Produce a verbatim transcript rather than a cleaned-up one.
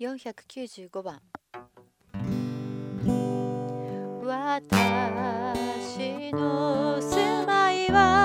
よんひゃくきゅうじゅうごばん。私の住まいは